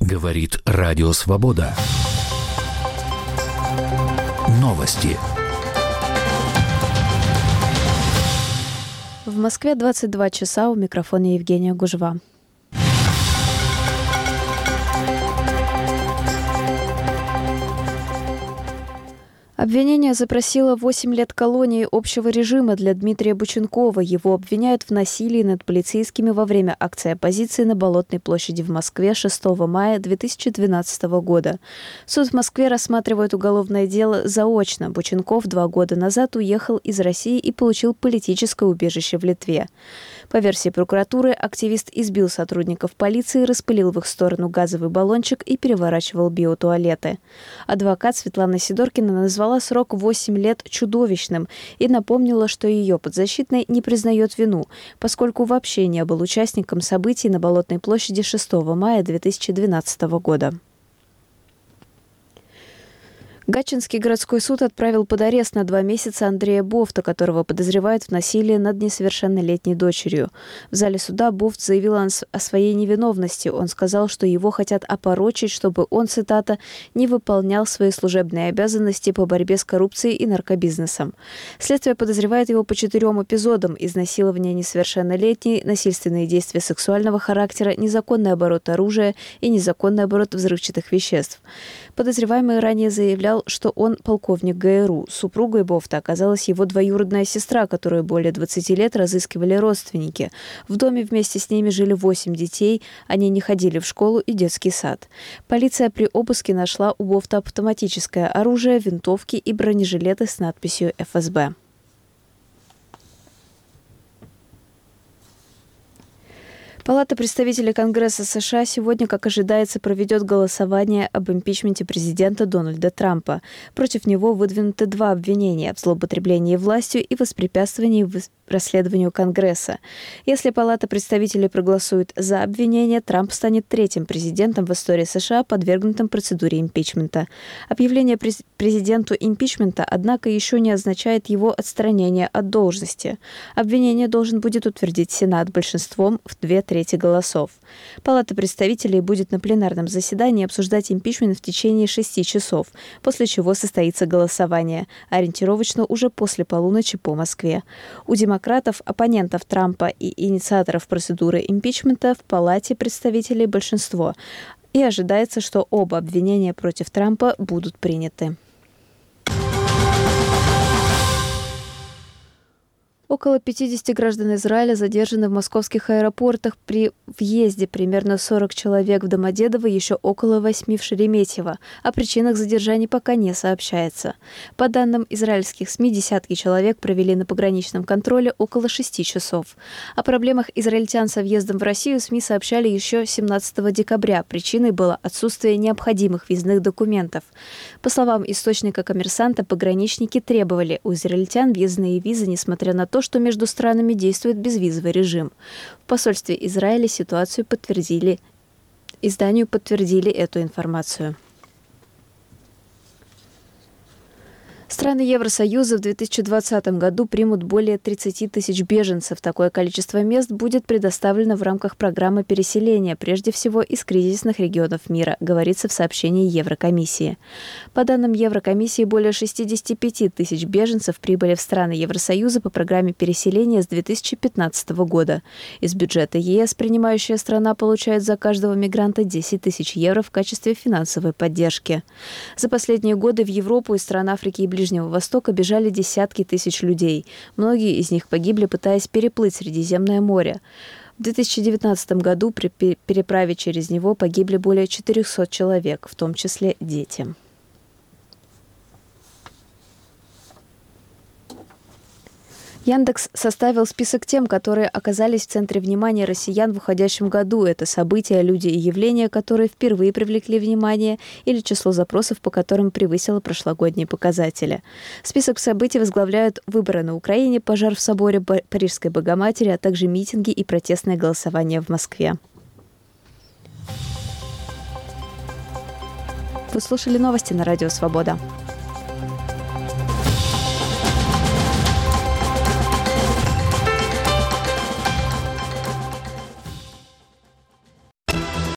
Говорит Радио Свобода. Новости. В Москве 22 часа, у микрофона Евгения Гужва. Обвинение запросило 8 лет колонии общего режима для Дмитрия Боченкова. Его обвиняют в насилии над полицейскими во время акции оппозиции на Болотной площади в Москве 6 мая 2012 года. Суд в Москве рассматривает уголовное дело заочно. Боченков 2 года назад уехал из России и получил политическое убежище в Литве. По версии прокуратуры, активист избил сотрудников полиции, распылил в их сторону газовый баллончик и переворачивал биотуалеты. Адвокат Светлана Сидоркина назвала срок 8 лет чудовищным и напомнила, что ее подзащитный не признает вину, поскольку вообще не был участником событий на Болотной площади 6 мая 2012 года. Гатчинский городской суд отправил под арест на 2 месяца Андрея Бофта, которого подозревают в насилии над несовершеннолетней дочерью. В зале суда Бофт заявил о своей невиновности. Он сказал, что его хотят опорочить, чтобы он, цитата, «не выполнял свои служебные обязанности по борьбе с коррупцией и наркобизнесом». Следствие подозревает его по 4 эпизодам: изнасилование несовершеннолетней, насильственные действия сексуального характера, незаконный оборот оружия и незаконный оборот взрывчатых веществ. Подозреваемый ранее заявлял, что он полковник ГРУ. Супругой Бофта оказалась его двоюродная сестра, которую более 20 лет разыскивали родственники. В доме вместе с ними жили 8 детей, они не ходили в школу и детский сад. Полиция при обыске нашла у Бофта автоматическое оружие, винтовки и бронежилеты с надписью ФСБ. Палата представителей Конгресса США сегодня, как ожидается, проведет голосование об импичменте президента Дональда Трампа. Против него выдвинуты 2 обвинения в злоупотреблении властью и воспрепятствовании расследованию Конгресса. Если Палата представителей проголосует за обвинение, Трамп станет 3-м президентом в истории США, подвергнутым процедуре импичмента. Объявление президенту импичмента, однако, еще не означает его отстранение от должности. Обвинение должен будет утвердить Сенат большинством в 2/3 голосов. Палата представителей будет на пленарном заседании обсуждать импичмент в течение 6 часов, после чего состоится голосование, ориентировочно уже после полуночи по Москве. У демократов, оппонентов Трампа и инициаторов процедуры импичмента в Палате представителей большинство, и ожидается, что оба обвинения против Трампа будут приняты. Около 50 граждан Израиля задержаны в московских аэропортах. При въезде примерно 40 человек в Домодедово, еще около 8 в Шереметьево. О причинах задержаний пока не сообщается. По данным израильских СМИ, десятки человек провели на пограничном контроле около 6 часов. О проблемах израильтян со въездом в Россию СМИ сообщали еще 17 декабря. Причиной было отсутствие необходимых въездных документов. По словам источника «Коммерсанта», пограничники требовали у израильтян въездные визы, несмотря на то, что между странами действует безвизовый режим. В посольстве Израиля изданию подтвердили эту информацию. Страны Евросоюза в 2020 году примут более 30 тысяч беженцев. Такое количество мест будет предоставлено в рамках программы переселения, прежде всего из кризисных регионов мира, говорится в сообщении Еврокомиссии. По данным Еврокомиссии, более 65 тысяч беженцев прибыли в страны Евросоюза по программе переселения с 2015 года. Из бюджета ЕС принимающая страна получает за каждого мигранта 10 тысяч евро в качестве финансовой поддержки. За последние годы в Европу из стран Африки и Ближнего Востока бежали десятки тысяч людей. Многие из них погибли, пытаясь переплыть Средиземное море. В 2019 году при переправе через него погибли более 400 человек, в том числе дети. Яндекс составил список тем, которые оказались в центре внимания россиян в уходящем году. Это события, люди и явления, которые впервые привлекли внимание, или число запросов, по которым превысило прошлогодние показатели. Список событий возглавляют выборы на Украине, пожар в соборе Парижской Богоматери, а также митинги и протестное голосование в Москве. Вы слушали новости на Радио Свобода.